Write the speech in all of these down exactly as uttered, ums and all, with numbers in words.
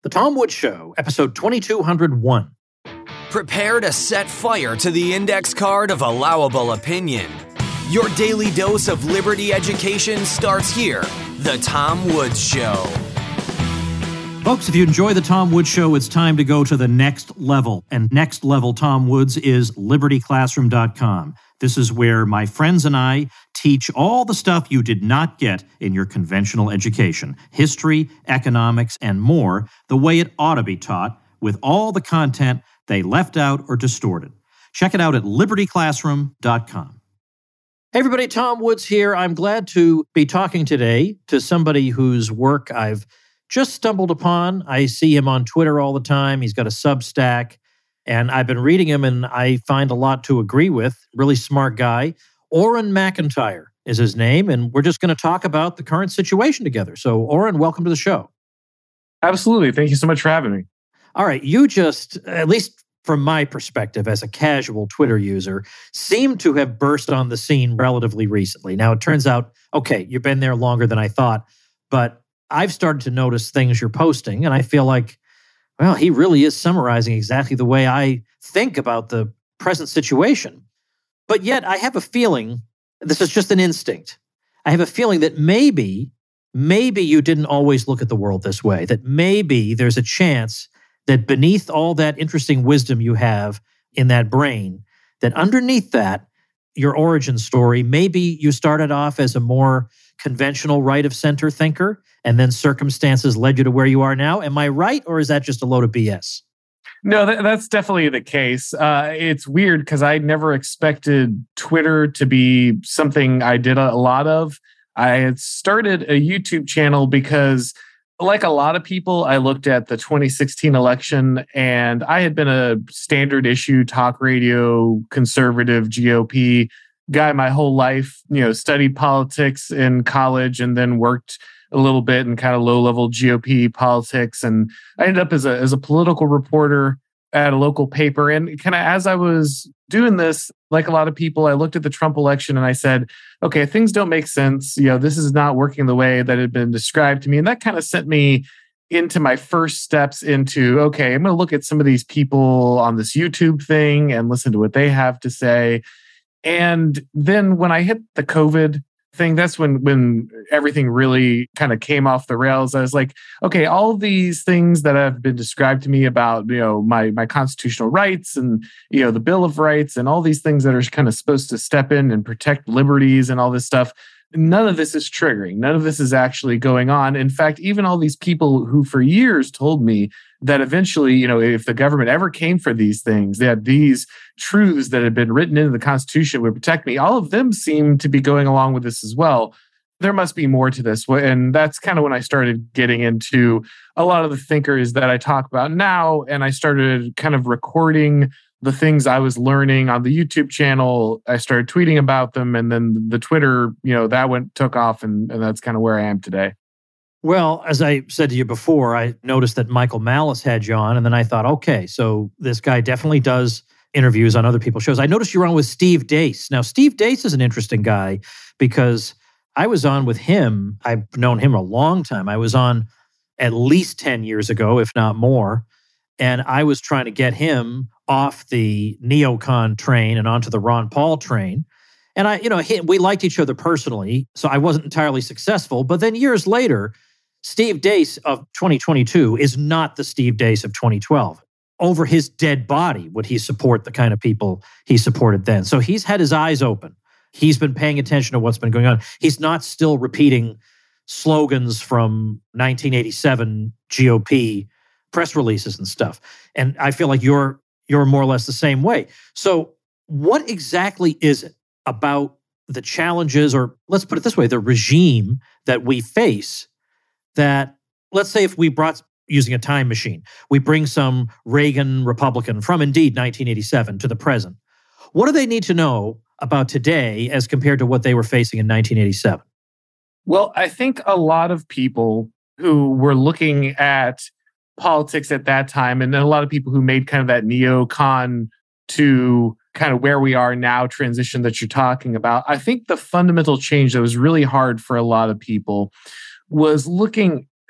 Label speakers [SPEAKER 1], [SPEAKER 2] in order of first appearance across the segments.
[SPEAKER 1] The Tom Woods Show, episode twenty-two oh one.
[SPEAKER 2] Prepare to set fire to the index card of allowable opinion. Your daily dose of liberty education starts here. The Tom Woods Show.
[SPEAKER 1] Folks, if you enjoy The Tom Woods Show, it's time to go to the next level. And next level Tom Woods is liberty classroom dot com. This is where my friends and I teach all the stuff you did not get in your conventional education. History, economics, and more, the way it ought to be taught, with all the content they left out or distorted. Check it out at liberty classroom dot com. Hey everybody, Tom Woods here. I'm glad to be talking today to somebody whose work I've just stumbled upon. I see him on Twitter all the time. He's got a Substack, and I've been reading him, and I find a lot to agree with. Really smart guy. Oren McIntyre is his name, and we're just going to talk about the current situation together. So, Oren, welcome to the show.
[SPEAKER 3] Absolutely. Thank you so much for having me.
[SPEAKER 1] All right. You just, at least from my perspective as a casual Twitter user, seem to have burst on the scene relatively recently. Now, it turns out, okay, you've been there longer than I thought, but I've started to notice things you're posting, and I feel like, well, he really is summarizing exactly the way I think about the present situation. But yet, I have a feeling, this is just an instinct, I have a feeling that maybe, maybe you didn't always look at the world this way, that maybe there's a chance that beneath all that interesting wisdom you have in that brain, that underneath that, your origin story, maybe you started off as a more conventional right-of-center thinker, and then circumstances led you to where you are now. Am I right, or is that just a load of B S?
[SPEAKER 3] No, that, that's definitely the case. Uh, it's weird because I never expected Twitter to be something I did a lot of. I had started a YouTube channel because, like a lot of people, I looked at the twenty sixteen election, and I had been a standard issue talk radio, conservative G O P guy my whole life, you know, studied politics in college and then worked a little bit in kind of low-level G O P politics. And I ended up as a as a political reporter at a local paper. And kind of as I was doing this, like a lot of people, I looked at the Trump election and I said, okay, things don't make sense. You know, this is not working the way that it had been described to me. And that kind of sent me into my first steps into, okay, I'm going to look at some of these people on this YouTube thing and listen to what they have to say. And then when I hit the COVID thing, that's when when everything really kind of came off the rails. I was like, okay, all these things that have been described to me about, you know, my my constitutional rights and, you know, the Bill of Rights and all these things that are kind of supposed to step in and protect liberties and all this stuff, none of this is triggering. None of this is actually going on. In fact, even all these people who for years told me that eventually, you know, if the government ever came for these things, that these truths that had been written into the Constitution would protect me, all of them seem to be going along with this as well. There must be more to this. And that's kind of when I started getting into a lot of the thinkers that I talk about now. And I started kind of recording the things I was learning on the YouTube channel. I started tweeting about them. And then the Twitter, you know, that went took off. And, and that's kind of where I am today.
[SPEAKER 1] Well, as I said to you before, I noticed that Michael Malice had you on, and then I thought, okay, so this guy definitely does interviews on other people's shows. I noticed you were on with Steve Deace. Now, Steve Deace is an interesting guy because I was on with him. I've known him a long time. I was on at least ten years ago, if not more, and I was trying to get him off the neocon train and onto the Ron Paul train. And I, you know, he, we liked each other personally, so I wasn't entirely successful. But then years later, Steve Deace of twenty twenty-two is not the Steve Deace of twenty twelve. Over his dead body would he support the kind of people he supported then. So he's had his eyes open. He's been paying attention to what's been going on. He's not still repeating slogans from nineteen eighty-seven G O P press releases and stuff. And I feel like you're you're more or less the same way. So what exactly is it about the challenges, or let's put it this way, the regime that we face, that, let's say if we brought, using a time machine, we bring some Reagan Republican from indeed nineteen eighty-seven to the present. What do they need to know about today as compared to what they were facing in nineteen eighty-seven?
[SPEAKER 3] Well, I think a lot of people who were looking at politics at that time, and then a lot of people who made kind of that neocon to kind of where we are now transition that you're talking about, I think the fundamental change that was really hard for a lot of people was looking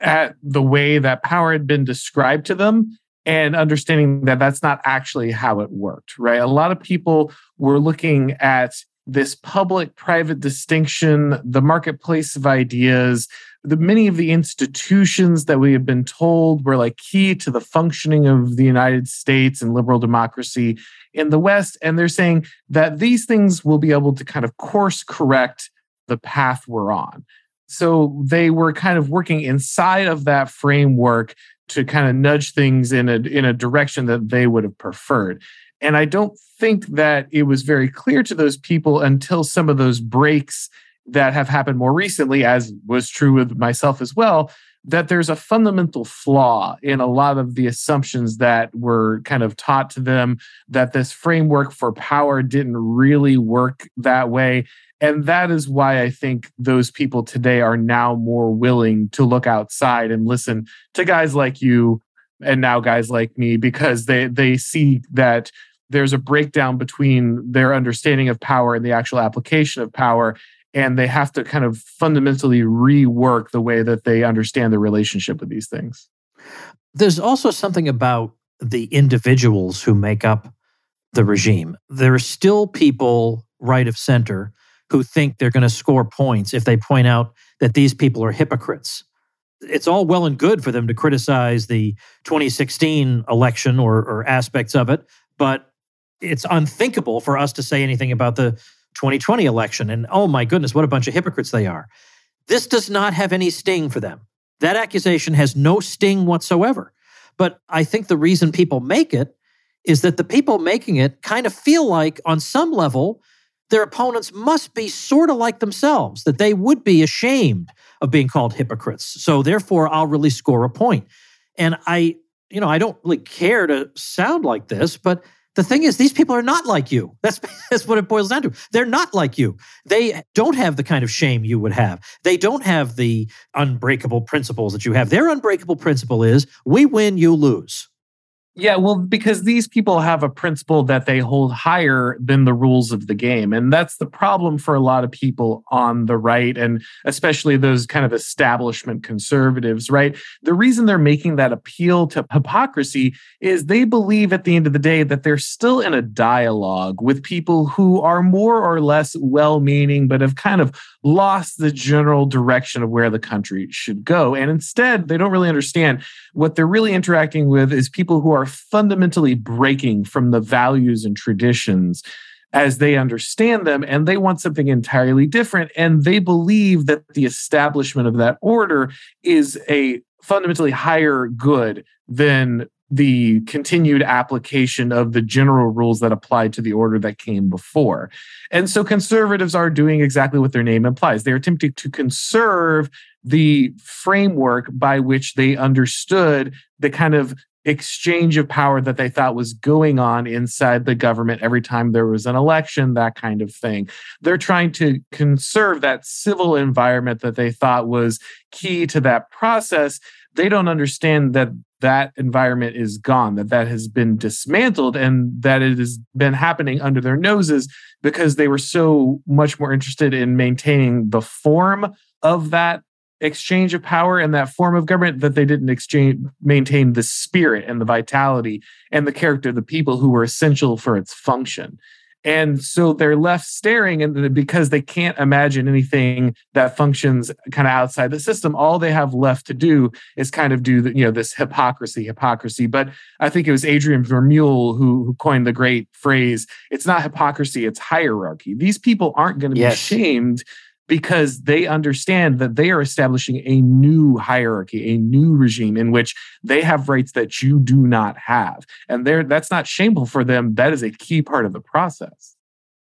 [SPEAKER 3] at the way that power had been described to them and understanding that that's not actually how it worked, right? A lot of people were looking at this public-private distinction, the marketplace of ideas, the many of the institutions that we have been told were like key to the functioning of the United States and liberal democracy in the West. And they're saying that these things will be able to kind of course correct the path we're on. So they were kind of working inside of that framework to kind of nudge things in a in a direction that they would have preferred. And I don't think that it was very clear to those people until some of those breaks that have happened more recently, as was true with myself as well, that there's a fundamental flaw in a lot of the assumptions that were kind of taught to them, that this framework for power didn't really work that way. And that is why I think those people today are now more willing to look outside and listen to guys like you and now guys like me, because they they see that there's a breakdown between their understanding of power and the actual application of power. And they have to kind of fundamentally rework the way that they understand the relationship with these things.
[SPEAKER 1] There's also something about the individuals who make up the regime. There are still people right of center who think they're going to score points if they point out that these people are hypocrites. It's all well and good for them to criticize the twenty sixteen election or, or aspects of it, but it's unthinkable for us to say anything about the twenty twenty election. And oh my goodness, what a bunch of hypocrites they are. This does not have any sting for them. That accusation has no sting whatsoever. But I think the reason people make it is that the people making it kind of feel like, on some level, their opponents must be sort of like themselves, that they would be ashamed of being called hypocrites. So therefore, I'll really score a point. And I, you know, I don't really care to sound like this, but the thing is, these people are not like you. That's, that's what it boils down to. They're not like you. They don't have the kind of shame you would have. They don't have the unbreakable principles that you have. Their unbreakable principle is, we win, you lose.
[SPEAKER 3] Yeah, well, because these people have a principle that they hold higher than the rules of the game. And that's the problem for a lot of people on the right, and especially those kind of establishment conservatives, right? The reason they're making that appeal to hypocrisy is they believe at the end of the day that they're still in a dialogue with people who are more or less well-meaning, but have kind of lost the general direction of where the country should go. And instead, they don't really understand what they're really interacting with is people who are fundamentally breaking from the values and traditions as they understand them, and they want something entirely different. And they believe that the establishment of that order is a fundamentally higher good than the continued application of the general rules that apply to the order that came before. And so conservatives are doing exactly what their name implies. They're attempting to conserve the framework by which they understood the kind of exchange of power that they thought was going on inside the government every time there was an election, that kind of thing. They're trying to conserve that civil environment that they thought was key to that process. They don't understand that that environment is gone, that that has been dismantled, and that it has been happening under their noses because they were so much more interested in maintaining the form of that exchange of power and that form of government, that they didn't exchange maintain the spirit and the vitality and the character of the people who were essential for its function. And so they're left staring, and because they can't imagine anything that functions kind of outside the system, all they have left to do is kind of do the, you know, this hypocrisy, hypocrisy. But I think it was Adrian Vermeule who, who coined the great phrase, it's not hypocrisy, it's hierarchy. These people aren't going to
[SPEAKER 1] Yes.
[SPEAKER 3] be shamed because they understand that they are establishing a new hierarchy, a new regime in which they have rights that you do not have. And they're, that's not shameful for them. That is a key part of the process.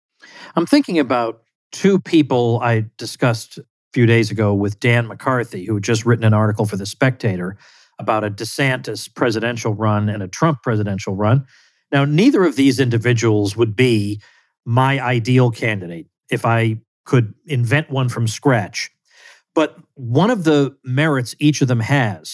[SPEAKER 1] I'm thinking about two people I discussed a few days ago with Dan McCarthy, who had just written an article for The Spectator about a DeSantis presidential run and a Trump presidential run. Now, neither of these individuals would be my ideal candidate if I could invent one from scratch. But one of the merits each of them has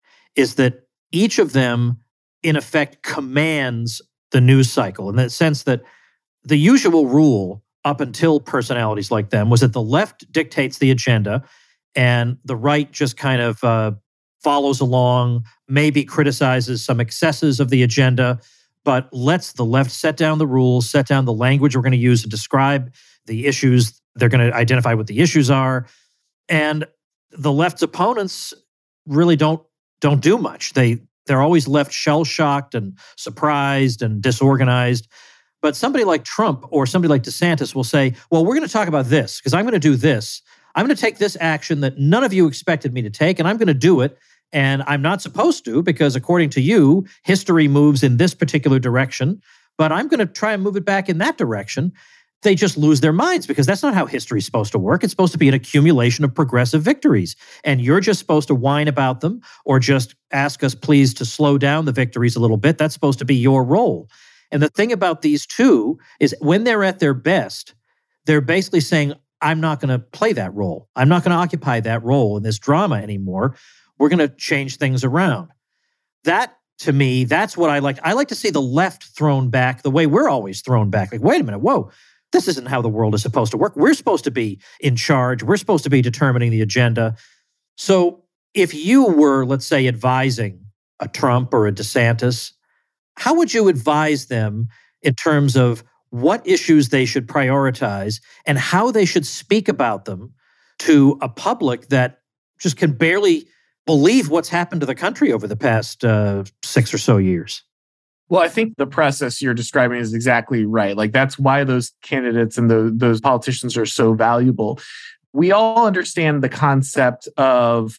[SPEAKER 1] is that each of them, in effect, commands the news cycle, in the sense that the usual rule up until personalities like them was that the left dictates the agenda and the right just kind of uh, follows along, maybe criticizes some excesses of the agenda, but lets the left set down the rules, set down the language we're going to use to describe the issues. They're going to identify what the issues are. And the left's opponents really don't don't do much. They they're always left shell-shocked and surprised and disorganized. But somebody like Trump or somebody like DeSantis will say, well, we're going to talk about this because I'm going to do this. I'm going to take this action that none of you expected me to take, and I'm going to do it. And I'm not supposed to because according to you, history moves in this particular direction, but I'm going to try and move it back in that direction. They just lose their minds because that's not how history is supposed to work. It's supposed to be an accumulation of progressive victories. And you're just supposed to whine about them or just ask us, please, to slow down the victories a little bit. That's supposed to be your role. And the thing about these two is when they're at their best, they're basically saying, I'm not going to play that role. I'm not going to occupy that role in this drama anymore. We're going to change things around. That, to me, that's what I like. I like to see the left thrown back the way we're always thrown back. Like, wait a minute, whoa, this isn't how the world is supposed to work. We're supposed to be in charge. We're supposed to be determining the agenda. So if you were, let's say, advising a Trump or a DeSantis, how would you advise them in terms of what issues they should prioritize and how they should speak about them to a public that just can barely believe what's happened to the country over the past uh, six or so years?
[SPEAKER 3] Well, I think the process you're describing is exactly right. Like, that's why those candidates and those, those politicians are so valuable. We all understand the concept of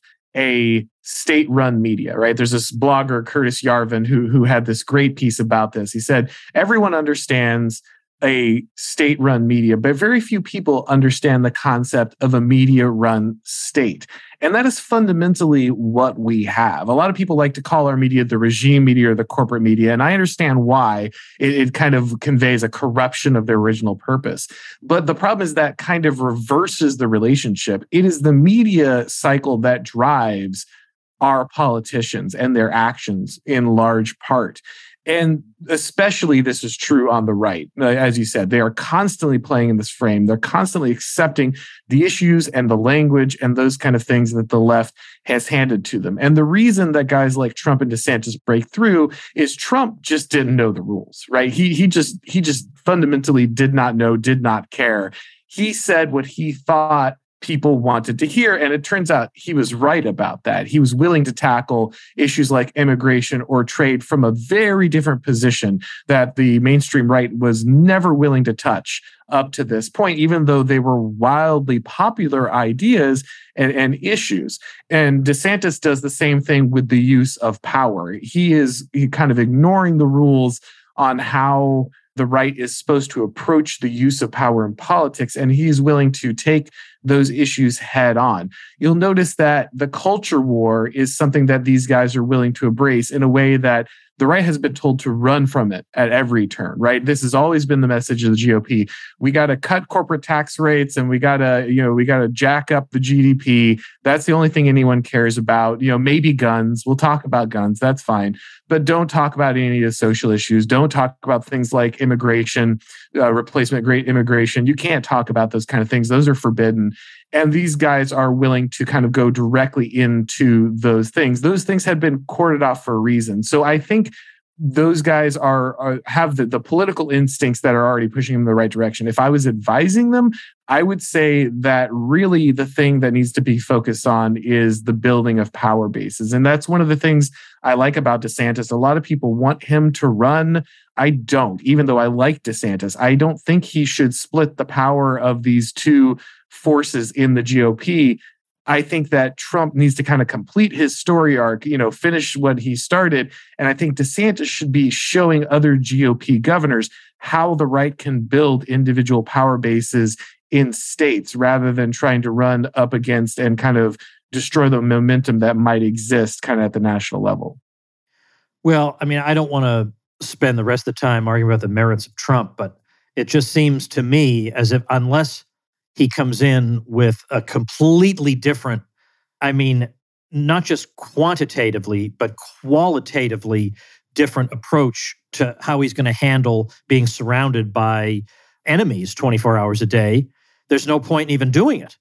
[SPEAKER 3] a state-run media, right? There's this blogger, Curtis Yarvin, who, who had this great piece about this. He said, everyone understands a state-run media, but very few people understand the concept of a media-run state. And that is fundamentally what we have. A lot of people like to call our media the regime media or the corporate media, and I understand why. It, it kind of conveys a corruption of their original purpose. But the problem is that kind of reverses the relationship. It is the media cycle that drives our politicians and their actions in large part. And especially this is true on the right. As you said, they are constantly playing in this frame. They're constantly accepting the issues and the language and those kind of things that the left has handed to them. And the reason that guys like Trump and DeSantis break through is Trump just didn't know the rules, right? He he just he just fundamentally did not know, did not care. He said what he thought people wanted to hear. And it turns out he was right about that. He was willing to tackle issues like immigration or trade from a very different position that the mainstream right was never willing to touch up to this point, even though they were wildly popular ideas and, and issues. And DeSantis does the same thing with the use of power. He is he kind of ignoring the rules on how the right is supposed to approach the use of power in politics, and he's willing to take those issues head on. You'll notice that the culture war is something that these guys are willing to embrace in a way that the right has been told to run from it at every turn, right? This has always been the message of the G O P. We got to cut corporate tax rates and we got to, you know, we got to jack up the G D P. That's the only thing anyone cares about. You know, maybe guns. We'll talk about guns. That's fine. But don't talk about any of the social issues. Don't talk about things like immigration, uh, replacement great immigration. You can't talk about those kind of things. Those are forbidden. And these guys are willing to kind of go directly into those things. Those things had been corded off for a reason. So I think those guys are, are have the, the political instincts that are already pushing them in the right direction. If I was advising them, I would say that really the thing that needs to be focused on is the building of power bases. And that's one of the things I like about DeSantis. A lot of people want him to run. I don't, even though I like DeSantis. I don't think he should split the power of these two forces in the G O P. I think that Trump needs to kind of complete his story arc, you know, finish what he started. And I think DeSantis should be showing other G O P governors how the right can build individual power bases in states rather than trying to run up against and kind of destroy the momentum that might exist kind of at the national level.
[SPEAKER 1] Well, I mean, I don't want to spend the rest of the time arguing about the merits of Trump, but it just seems to me as if unless he comes in with a completely different, I mean, not just quantitatively, but qualitatively different approach to how he's going to handle being surrounded by enemies twenty-four hours a day, there's no point in even doing it.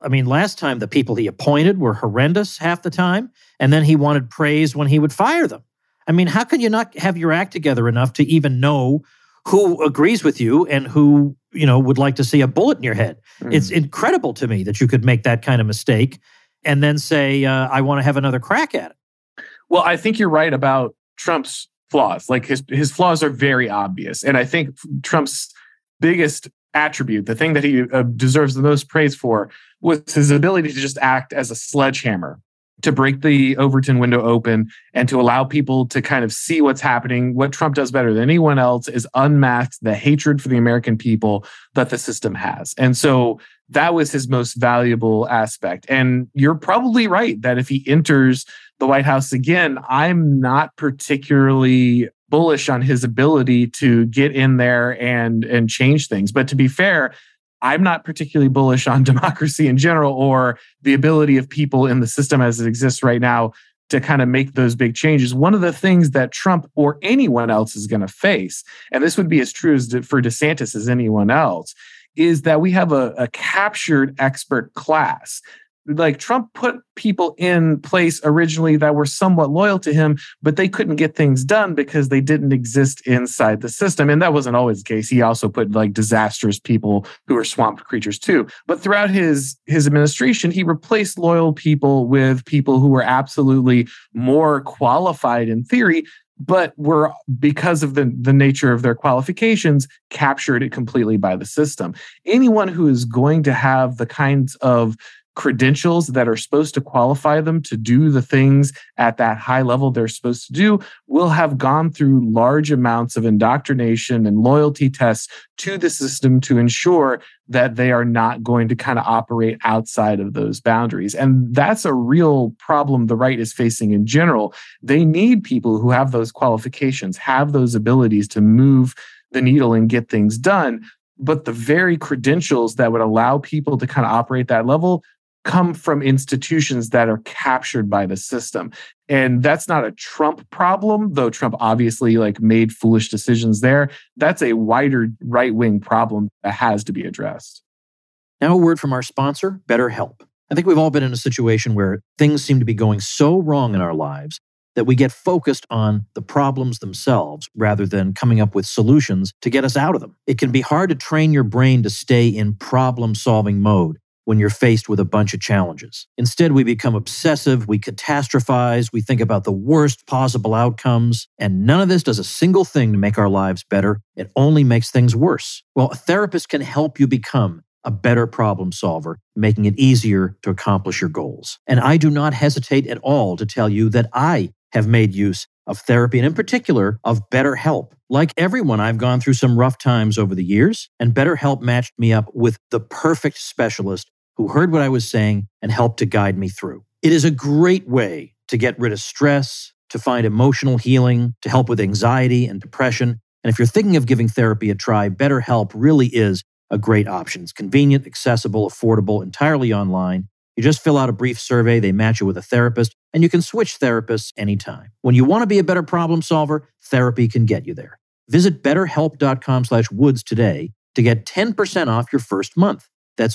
[SPEAKER 1] I mean, last time the people he appointed were horrendous half the time, and then he wanted praise when he would fire them. I mean, how can you not have your act together enough to even know who agrees with you and who, you know, would like to see a bullet in your head? Mm. It's incredible to me that you could make that kind of mistake and then say, uh, I want to have another crack at it.
[SPEAKER 3] Well, I think you're right about Trump's flaws. Like his, his flaws are very obvious. And I think Trump's biggest attribute, the thing that he uh, deserves the most praise for, was his ability to just act as a sledgehammer, to break the Overton window open and to allow people to kind of see what's happening. What Trump does better than anyone else is unmask the hatred for the American people that the system has. And so that was his most valuable aspect. And you're probably right that if he enters the White House again, I'm not particularly bullish on his ability to get in there and, and change things. But to be fair, I'm not particularly bullish on democracy in general or the ability of people in the system as it exists right now to kind of make those big changes. One of the things that Trump or anyone else is going to face, and this would be as true as for DeSantis as anyone else, is that we have a, a captured expert class. Like Trump put people in place originally that were somewhat loyal to him, but they couldn't get things done because they didn't exist inside the system. And that wasn't always the case. He also put like disastrous people who were swamp creatures too. But throughout his, his administration, he replaced loyal people with people who were absolutely more qualified in theory, but were, because of the, the nature of their qualifications, captured it completely by the system. Anyone who is going to have the kinds of credentials that are supposed to qualify them to do the things at that high level they're supposed to do will have gone through large amounts of indoctrination and loyalty tests to the system to ensure that they are not going to kind of operate outside of those boundaries. And that's a real problem the right is facing in general. They need people who have those qualifications, have those abilities to move the needle and get things done. But the very credentials that would allow people to kind of operate that level come from institutions that are captured by the system. And that's not a Trump problem, though Trump obviously like made foolish decisions there. That's a wider right-wing problem that has to be addressed.
[SPEAKER 1] Now a word from our sponsor, BetterHelp. I think we've all been in a situation where things seem to be going so wrong in our lives that we get focused on the problems themselves rather than coming up with solutions to get us out of them. It can be hard to train your brain to stay in problem-solving mode when you're faced with a bunch of challenges. Instead, we become obsessive, we catastrophize, we think about the worst possible outcomes, and none of this does a single thing to make our lives better. It only makes things worse. Well, a therapist can help you become a better problem solver, making it easier to accomplish your goals. And I do not hesitate at all to tell you that I have made use of therapy, and in particular, of BetterHelp. Like everyone, I've gone through some rough times over the years, and BetterHelp matched me up with the perfect specialist who heard what I was saying and helped to guide me through. It is a great way to get rid of stress, to find emotional healing, to help with anxiety and depression. And if you're thinking of giving therapy a try, BetterHelp really is a great option. It's convenient, accessible, affordable, entirely online. You just fill out a brief survey, they match you with a therapist, and you can switch therapists anytime. When you want to be a better problem solver, therapy can get you there. Visit betterhelp.com slash woods today to get ten percent off your first month. That's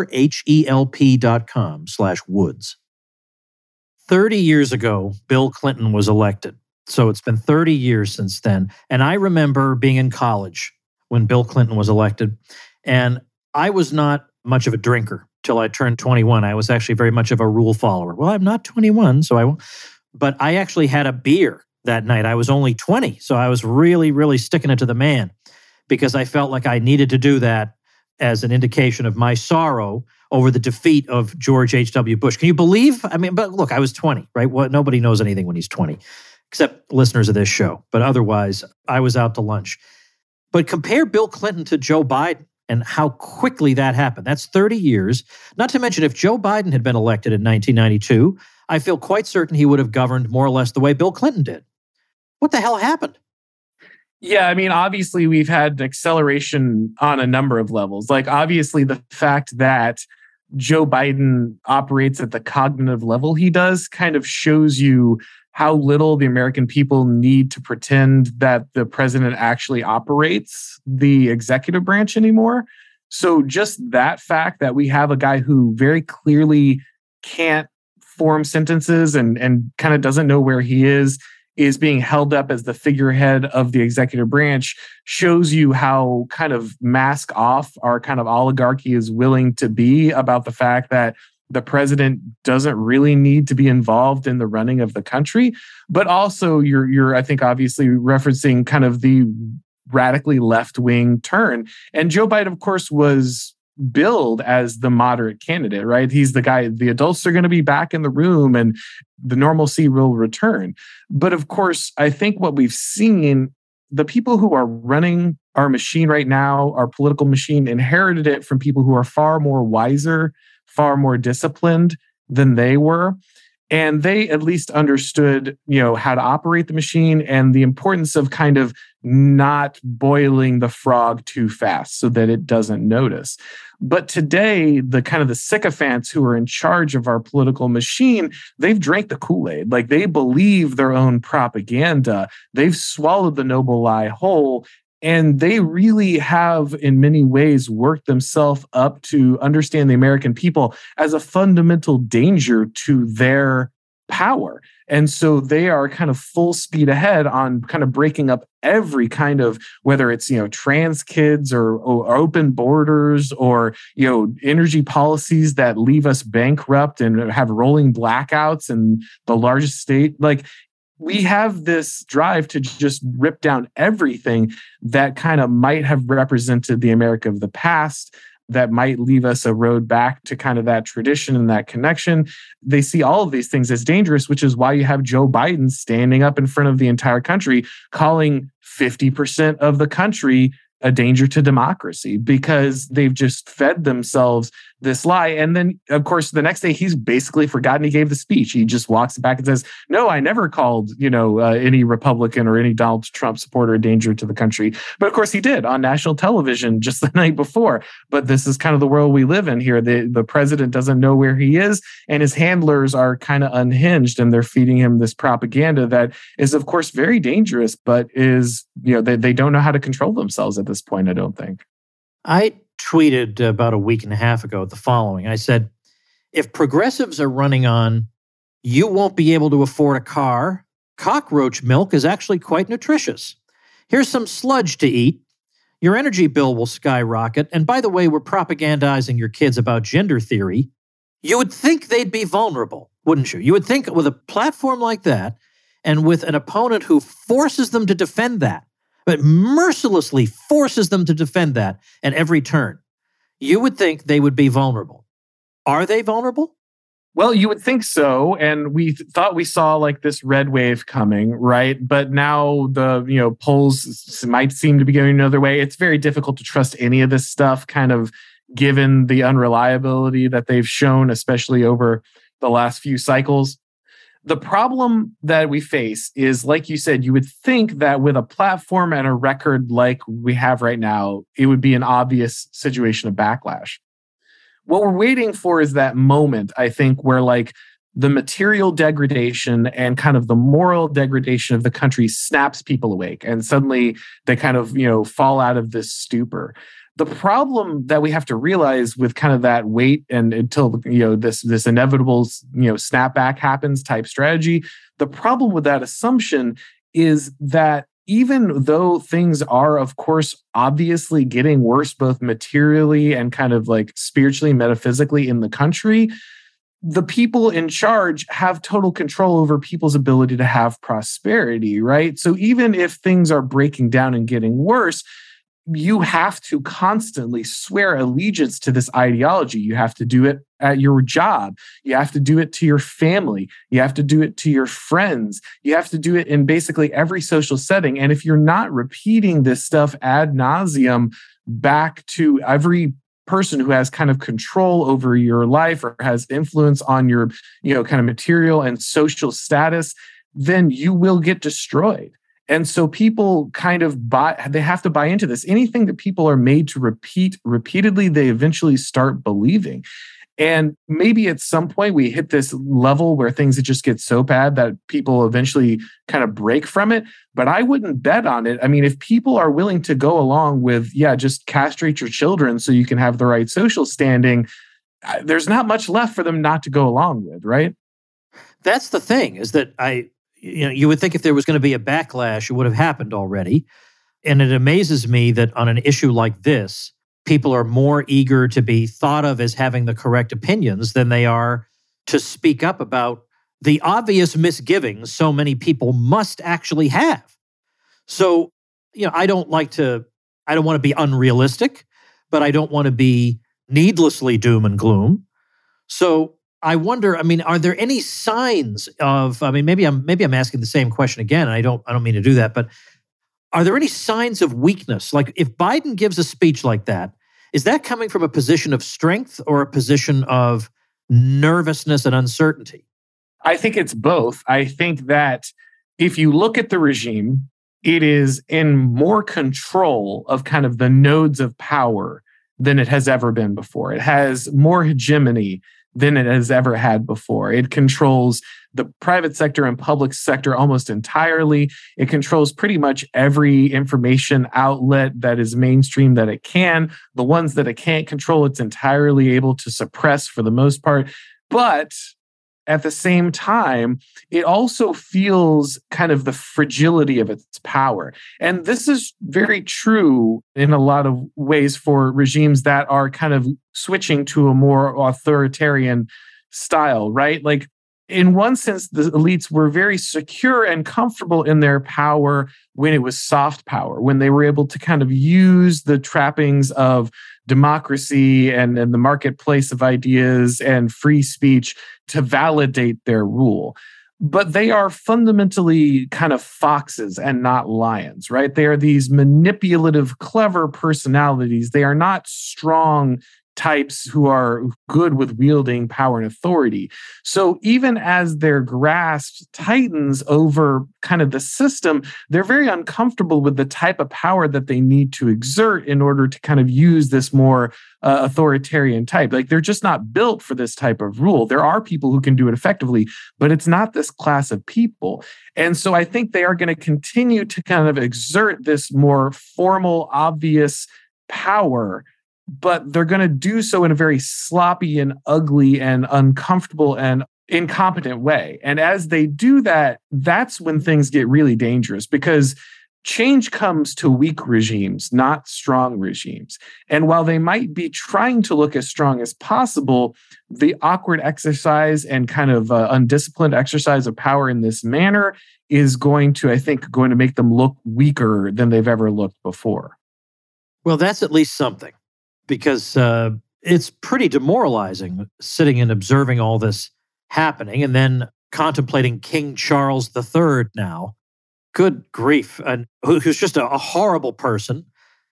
[SPEAKER 1] betterhelp.com slash woods. thirty years ago, Bill Clinton was elected. So it's been thirty years since then. And I remember being in college when Bill Clinton was elected. And I was not much of a drinker till I turned twenty-one. I was actually very much of a rule follower. Well, I'm not twenty-one, so I won't. But I actually had a beer that night. I was only twenty, so I was really, really sticking it to the man because I felt like I needed to do that as an indication of my sorrow over the defeat of George H W. Bush. Can you believe? I mean, but look, I was twenty, right? Well, nobody knows anything when he's twenty, except listeners of this show. But otherwise, I was out to lunch. But compare Bill Clinton to Joe Biden and how quickly that happened. That's thirty years. Not to mention, if Joe Biden had been elected in nineteen ninety-two, I feel quite certain he would have governed more or less the way Bill Clinton did. What the hell happened?
[SPEAKER 3] Yeah, I mean, obviously, we've had acceleration on a number of levels. Like, obviously, the fact that Joe Biden operates at the cognitive level he does kind of shows you how little the American people need to pretend that the president actually operates the executive branch anymore. So just that fact that we have a guy who very clearly can't form sentences and, and kind of doesn't know where he is, is being held up as the figurehead of the executive branch shows you how kind of mask off our kind of oligarchy is willing to be about the fact that the president doesn't really need to be involved in the running of the country. But also you're, you're I think, obviously referencing kind of the radically left-wing turn. And Joe Biden, of course, was billed as the moderate candidate, right? He's the guy, the adults are going to be back in the room and the normalcy will return. But of course, I think what we've seen, the people who are running our machine right now, our political machine, inherited it from people who are far more wiser, far more disciplined than they were. And they at least understood, you know, how to operate the machine and the importance of kind of not boiling the frog too fast so that it doesn't notice. But today, the kind of the sycophants who are in charge of our political machine, they've drank the Kool-Aid. Like they believe their own propaganda. They've swallowed the noble lie whole. And they really have, in many ways, worked themselves up to understand the American people as a fundamental danger to their power. And so they are kind of full speed ahead on kind of breaking up every kind of, whether it's, you know, trans kids or, or open borders or, you know, energy policies that leave us bankrupt and have rolling blackouts in the largest state. Like, we have this drive to just rip down everything that kind of might have represented the America of the past, that might leave us a road back to kind of that tradition and that connection. They see all of these things as dangerous, which is why you have Joe Biden standing up in front of the entire country, calling fifty percent of the country a danger to democracy, because they've just fed themselves this lie. And then, of course, the next day, he's basically forgotten he gave the speech. He just walks back and says, no, I never called, you know, uh, any Republican or any Donald Trump supporter a danger to the country. But of course, he did on national television just the night before. But this is kind of the world we live in here. The, the president doesn't know where he is, and his handlers are kind of unhinged, and they're feeding him this propaganda that is, of course, very dangerous, but is, you know, they, they don't know how to control themselves at this point, I don't think.
[SPEAKER 1] I tweeted about a week and a half ago the following. I said, if progressives are running on, you won't be able to afford a car, cockroach milk is actually quite nutritious. Here's some sludge to eat. Your energy bill will skyrocket. And by the way, we're propagandizing your kids about gender theory. You would think they'd be vulnerable, wouldn't you? You would think with a platform like that and with an opponent who forces them to defend that, but mercilessly forces them to defend that at every turn, you would think they would be vulnerable. Are they vulnerable?
[SPEAKER 3] Well, you would think so. And we th- thought we saw like this red wave coming, right? But now the, you know, polls might seem to be going another way. It's very difficult to trust any of this stuff, kind of given the unreliability that they've shown, especially over the last few cycles. The problem that we face is, like you said, you would think that with a platform and a record like we have right now, it would be an obvious situation of backlash. What we're waiting for is that moment, I think, where like the material degradation and kind of the moral degradation of the country snaps people awake, and suddenly they kind of, you know, fall out of this stupor. The problem that we have to realize with kind of that wait and until, you know, this this inevitable, you know, snapback happens type strategy, the problem with that assumption is that even though things are, of course, obviously getting worse, both materially and kind of like spiritually, metaphysically in the country, the people in charge have total control over people's ability to have prosperity, right? So even if things are breaking down and getting worse, you have to constantly swear allegiance to this ideology. You have to do it at your job. You have to do it to your family. You have to do it to your friends. You have to do it in basically every social setting. And if you're not repeating this stuff ad nauseum back to every person who has kind of control over your life or has influence on your, you know, kind of material and social status, then you will get destroyed. And so people kind of buy, they have to buy into this. Anything that people are made to repeat repeatedly, they eventually start believing. And maybe at some point we hit this level where things just get so bad that people eventually kind of break from it. But I wouldn't bet on it. I mean, if people are willing to go along with, yeah, just castrate your children so you can have the right social standing, there's not much left for them not to go along with, right?
[SPEAKER 1] That's the thing, is that I, you know, you would think if there was going to be a backlash, it would have happened already. And it amazes me that on an issue like this, people are more eager to be thought of as having the correct opinions than they are to speak up about the obvious misgivings so many people must actually have. So, you know, I don't like to, I don't want to be unrealistic, but I don't want to be needlessly doom and gloom. So I wonder, I mean, are there any signs of, I mean, maybe I'm maybe I'm asking the same question again, and I don't I don't mean to do that, but are there any signs of weakness? Like if Biden gives a speech like that, is that coming from a position of strength or a position of nervousness and uncertainty?
[SPEAKER 3] I think it's both. I think that if you look at the regime, it is in more control of kind of the nodes of power than it has ever been before. It has more hegemony than it has ever had before. It controls the private sector and public sector almost entirely. It controls pretty much every information outlet that is mainstream that it can. The ones that it can't control, it's entirely able to suppress for the most part. But at the same time, it also feels kind of the fragility of its power. And this is very true in a lot of ways for regimes that are kind of switching to a more authoritarian style, right? Like, in one sense, the elites were very secure and comfortable in their power when it was soft power, when they were able to kind of use the trappings of democracy and, and the marketplace of ideas and free speech to validate their rule. But they are fundamentally kind of foxes and not lions, right? They are these manipulative, clever personalities. They are not strong types who are good with wielding power and authority. So even as their grasp tightens over kind of the system, they're very uncomfortable with the type of power that they need to exert in order to kind of use this more uh, authoritarian type. Like, they're just not built for this type of rule. There are people who can do it effectively, but it's not this class of people. And so I think they are going to continue to kind of exert this more formal, obvious power, but they're going to do so in a very sloppy and ugly and uncomfortable and incompetent way. And as they do that, that's when things get really dangerous, because change comes to weak regimes, not strong regimes. And while they might be trying to look as strong as possible, the awkward exercise and kind of uh, undisciplined exercise of power in this manner is going to, I think, going to make them look weaker than they've ever looked before.
[SPEAKER 1] Well, that's at least something. Because uh, it's pretty demoralizing sitting and observing all this happening and then contemplating King Charles the Third now. Good grief. And who's just a, a horrible person.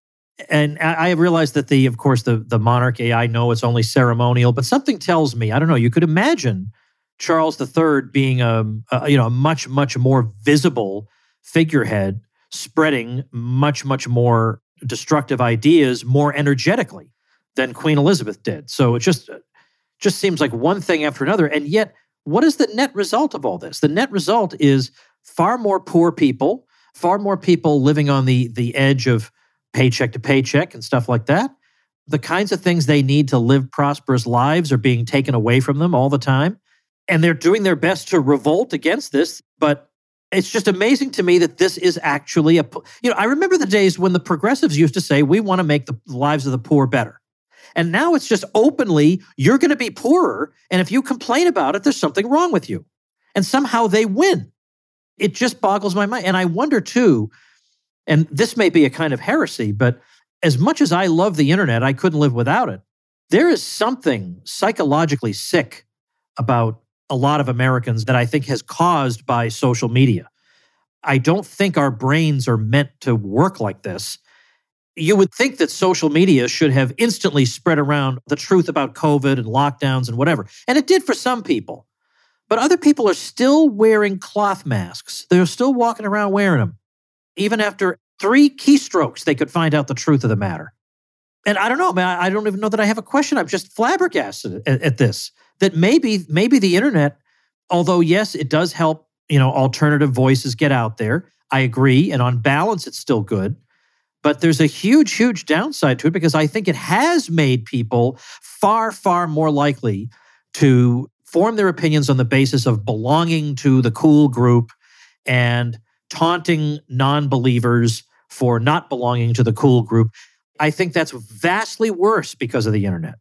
[SPEAKER 1] And I, I realized that the, of course, the, the monarchy, I know it's only ceremonial, but something tells me, I don't know, you could imagine Charles the Third being a, a you know, a much, much more visible figurehead, spreading much, much more destructive ideas more energetically than Queen Elizabeth did. So it just, just seems like one thing after another. And yet, what is the net result of all this? The net result is far more poor people, far more people living on the, the edge of paycheck to paycheck and stuff like that. The kinds of things they need to live prosperous lives are being taken away from them all the time. And they're doing their best to revolt against this, but it's just amazing to me that this is actually a, you know, I remember the days when the progressives used to say, we want to make the lives of the poor better. And now it's just openly, you're going to be poorer. And if you complain about it, there's something wrong with you. And somehow they win. It just boggles my mind. And I wonder too, and this may be a kind of heresy, but as much as I love the internet, I couldn't live without it. There is something psychologically sick about a lot of Americans that I think has caused by social media. I don't think our brains are meant to work like this. You would think that social media should have instantly spread around the truth about COVID and lockdowns and whatever. And it did for some people. But other people are still wearing cloth masks. They're still walking around wearing them. Even after three keystrokes, they could find out the truth of the matter. And I don't know, man, I don't even know that I have a question. I'm just flabbergasted at, at this, that maybe, maybe the internet, although yes, it does help, you know, alternative voices get out there. I agree. And on balance, it's still good. But there's a huge, huge downside to it because I think it has made people far, far more likely to form their opinions on the basis of belonging to the cool group and taunting non-believers for not belonging to the cool group. I think that's vastly worse because of the internet.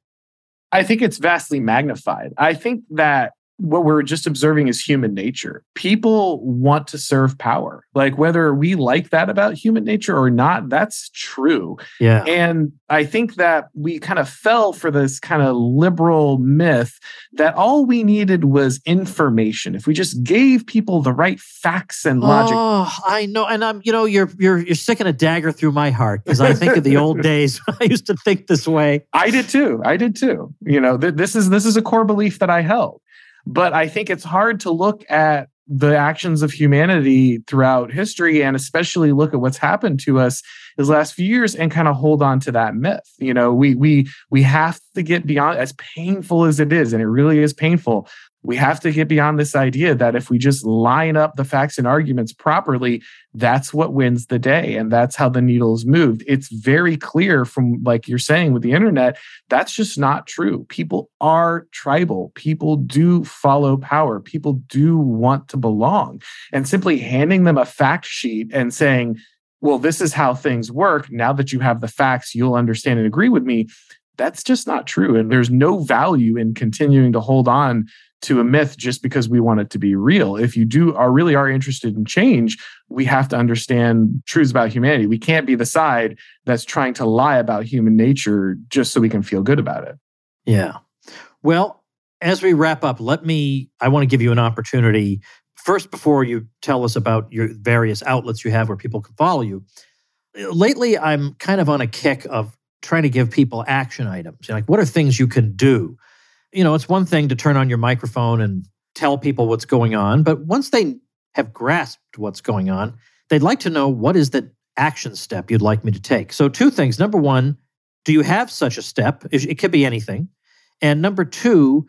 [SPEAKER 3] I think it's vastly magnified. I think that what we're just observing is human nature. People want to serve power. Like whether we like that about human nature or not, that's true.
[SPEAKER 1] Yeah.
[SPEAKER 3] And I think that we kind of fell for this kind of liberal myth that all we needed was information. If we just gave people the right facts and logic.
[SPEAKER 1] Oh, I know. And I'm, you know, you're you're you're sticking a dagger through my heart because I think of the old days when I used to think this way.
[SPEAKER 3] I did too. I did too. You know, th- this is this is a core belief that I held. But I think it's hard to look at the actions of humanity throughout history and especially look at what's happened to us these last few years and kind of hold on to that myth. You know, we we we have to get beyond, as painful as it is, and it really is painful, we have to get beyond this idea that if we just line up the facts and arguments properly, that's what wins the day. And that's how the needle is moved. It's very clear from, like you're saying with the internet, that's just not true. People are tribal. People do follow power. People do want to belong. And simply handing them a fact sheet and saying, well, this is how things work. Now that you have the facts, you'll understand and agree with me. That's just not true. And there's no value in continuing to hold on to a myth just because we want it to be real. If you do are really are interested in change, we have to understand truths about humanity. We can't be the side that's trying to lie about human nature just so we can feel good about it.
[SPEAKER 1] Yeah. Well, as we wrap up, let me, I want to give you an opportunity. First, before you tell us about your various outlets you have where people can follow you. Lately, I'm kind of on a kick of trying to give people action items. Like, what are things you can do? You know, it's one thing to turn on your microphone and tell people what's going on, but once they have grasped what's going on, they'd like to know what is the action step you'd like me to take. So two things. Number one, do you have such a step? It could be anything. And number two,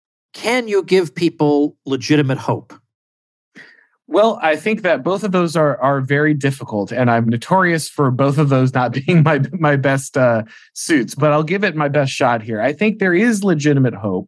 [SPEAKER 1] can you give people legitimate hope?
[SPEAKER 3] Well, I think that both of those are are very difficult, and I'm notorious for both of those not being my my best uh, suits. But I'll give it my best shot here. I think there is legitimate hope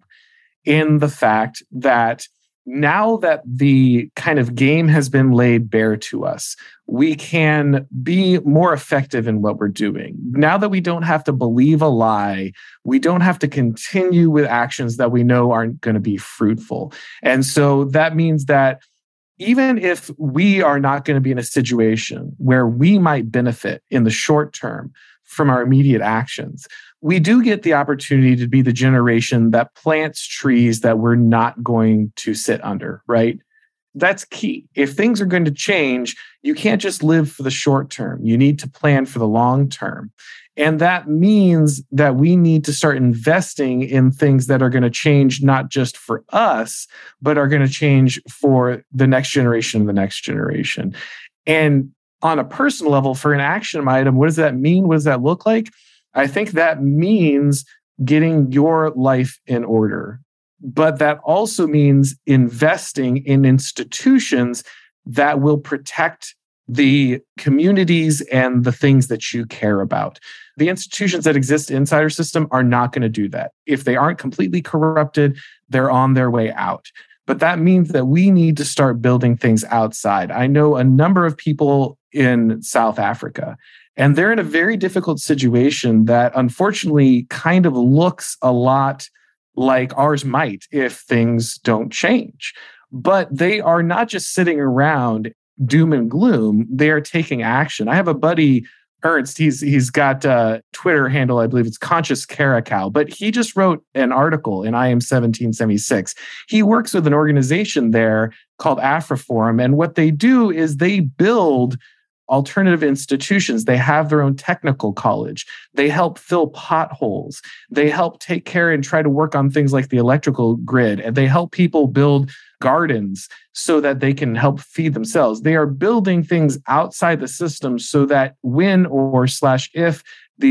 [SPEAKER 3] in the fact that now that the kind of game has been laid bare to us, we can be more effective in what we're doing. Now that we don't have to believe a lie, we don't have to continue with actions that we know aren't going to be fruitful. And so that means that even if we are not going to be in a situation where we might benefit in the short term from our immediate actions, we do get the opportunity to be the generation that plants trees that we're not going to sit under, right? That's key. If things are going to change, you can't just live for the short term. You need to plan for the long term. And that means that we need to start investing in things that are going to change not just for us, but are going to change for the next generation and the next generation. And on a personal level, for an action item, what does that mean? What does that look like? I think that means getting your life in order. But that also means investing in institutions that will protect the communities and the things that you care about. The institutions that exist inside our system are not going to do that. If they aren't completely corrupted, they're on their way out. But that means that we need to start building things outside. I know a number of people in South Africa, and they're in a very difficult situation that unfortunately kind of looks a lot like ours might if things don't change. But they are not just sitting around doom and gloom. They are taking action. I have a buddy, Ernst, he's he's got a Twitter handle, I believe it's Conscious Caracal, but he just wrote an article in I am seventeen seventy-six. He works with an organization there called AfriForum, and what they do is they build alternative institutions. They have their own technical college. They help fill potholes. They help take care and try to work on things like the electrical grid, and they help people build gardens so that they can help feed themselves. They are building things outside the system so that when or slash if the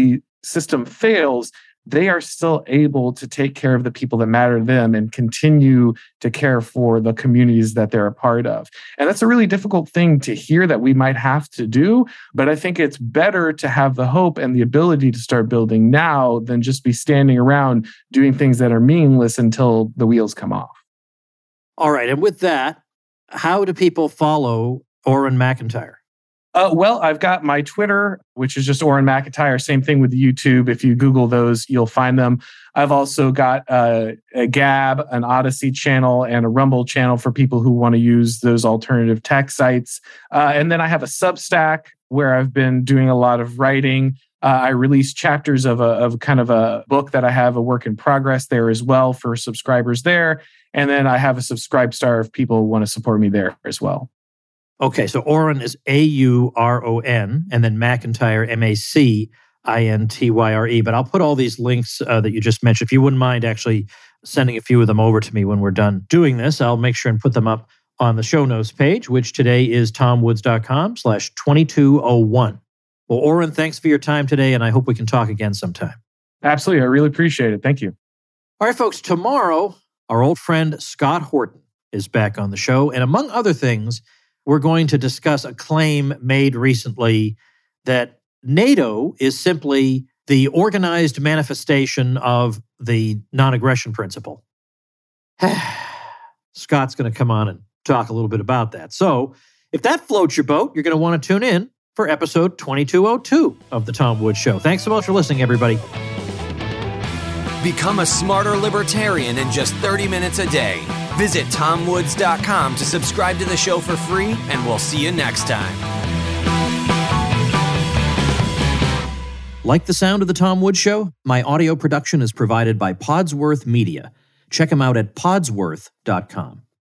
[SPEAKER 3] system fails, they are still able to take care of the people that matter to them and continue to care for the communities that they're a part of. And that's a really difficult thing to hear that we might have to do. But I think it's better to have the hope and the ability to start building now than just be standing around doing things that are meaningless until the wheels come off.
[SPEAKER 1] All right. And with that, how do people follow Orrin McIntyre?
[SPEAKER 3] Uh, well, I've got my Twitter, which is just Orrin McIntyre. Same thing with YouTube. If you Google those, you'll find them. I've also got uh, a Gab, an Odyssey channel, and a Rumble channel for people who want to use those alternative tech sites. Uh, and then I have a Substack where I've been doing a lot of writing. Uh, I release chapters of a of kind of a book that I have, a work in progress there as well for subscribers there. And then I have a Subscribe Star if people want to support me there as well.
[SPEAKER 1] Okay, so Orrin is A U R O N, and then McIntyre, M A C I N T Y R E. But I'll put all these links uh, that you just mentioned. If you wouldn't mind actually sending a few of them over to me when we're done doing this, I'll make sure and put them up on the show notes page, which today is tomwoods.com slash 2201. Well, Orrin, thanks for your time today, and I hope we can talk again sometime.
[SPEAKER 3] Absolutely. I really appreciate it. Thank you.
[SPEAKER 1] All right, folks, tomorrow, our old friend Scott Horton is back on the show. And among other things, we're going to discuss a claim made recently that NATO is simply the organized manifestation of the non-aggression principle. Scott's going to come on and talk a little bit about that. So if that floats your boat, you're going to want to tune in for episode twenty-two oh two of The Tom Woods Show. Thanks so much for listening, everybody.
[SPEAKER 2] Become a smarter libertarian in just thirty minutes a day. Visit tom woods dot com to subscribe to the show for free, and we'll see you next time.
[SPEAKER 1] Like the sound of The Tom Woods Show? My audio production is provided by Podsworth Media. Check them out at podsworth dot com.